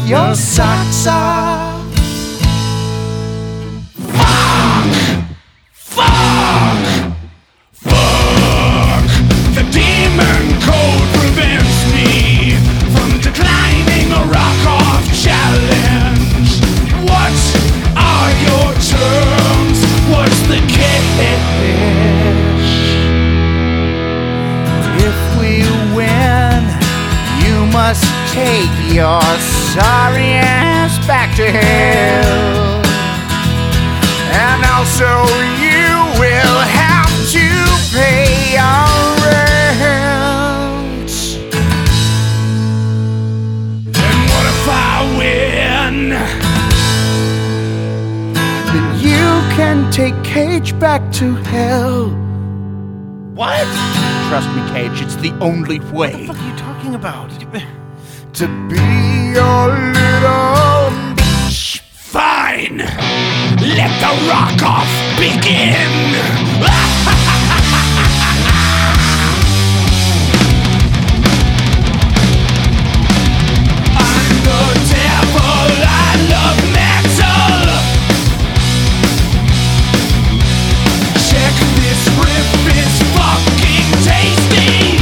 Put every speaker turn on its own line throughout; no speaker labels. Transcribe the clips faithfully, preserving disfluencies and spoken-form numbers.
your socks off.
Fuck! Fuck! Fuck! The demon code prevents me from declining a rock-off challenge. What are your terms? What's the catch?
If we win, you must take your sorry ass back to hell. And also you will have to pay your rent.
And what if I win?
Then you can take Cage back to hell.
What?
Trust me, Cage, it's the only way.
What the fuck are you talking about?
To be your little bitch.
Fine! Let the rock-off begin! I'm the devil, I love metal! Check this riff, it's fucking tasty!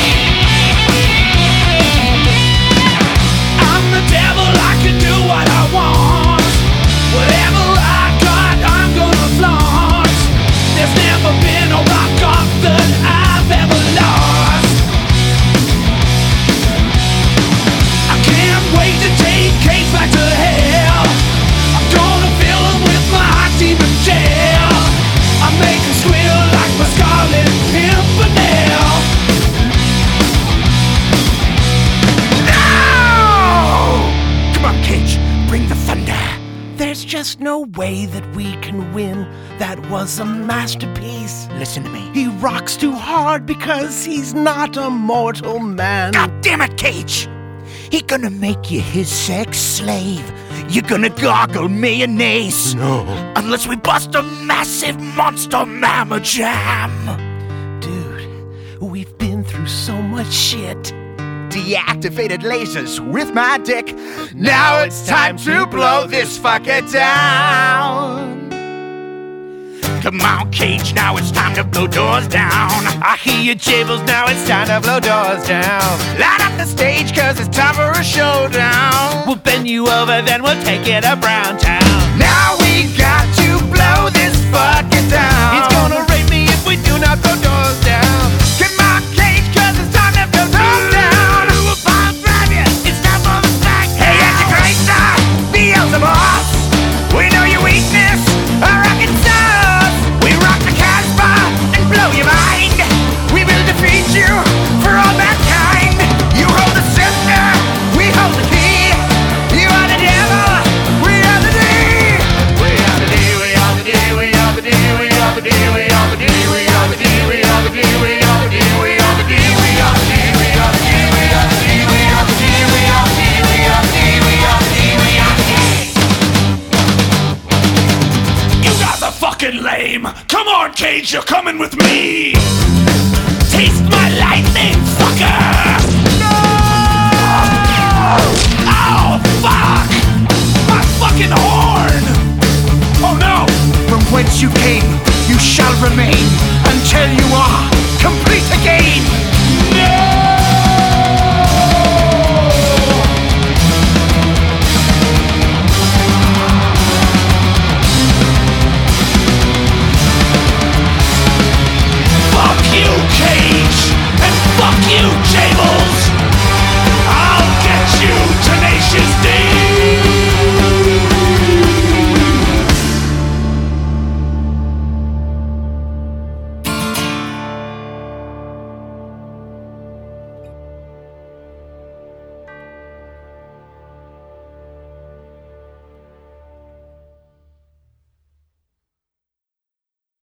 I'm the devil, I can do what I want. Whatever I got, I'm gonna flaunt. There's never been a rock-off that I've ever lost. I can't wait to take Cage back to hell. I'm gonna fill him with my hot demon gel. I make him squeal like my Scarlet Pimpernel.
Come on, Cage, bring the thunder.
There's just no way that we can win. That was a masterpiece.
Listen to me.
He rocks too hard because he's not a mortal man.
God damn it, Cage! He gonna make you his sex slave. You're gonna gargle mayonnaise.
No.
Unless we bust a massive monster mamma jam.
Dude, we've been through so much shit.
Deactivated lasers with my dick. Now it's time to blow this fucker down. Come on, Cage, now it's time to blow doors down.
I hear your jables, now it's time to blow doors down.
Light up the stage, cause it's time for a showdown.
We'll bend you over, then we'll take it to Brown Town.
Now we got to blow this fucker down.
He's gonna rape me if we do not blow doors down.
Come on, Cage, cause it's time to blow doors down. We'll bomb grab you, it's time for the smack. Hey, Antichrist, Beelzebub, we know your weakness, a rockin' sauce. We rock the Casbah and blow your mind. We will defeat you for all mankind. You hold the scepter, we hold the key. You are the devil, we are the D. We are the D, we are the D, we are the D, we are the D, we are the D, we are the D, we are the D, we are the D, we are the D, we are the D, we are the D, we are the D, we are the D, we are the D, we are the D, we are the D, we are the D.
You guys are fucking lame. Come on, Cage, you're coming with me. Taste my lightning, fucker. No! Oh, fuck! My fucking horn! Oh no!
From whence you came, you shall remain.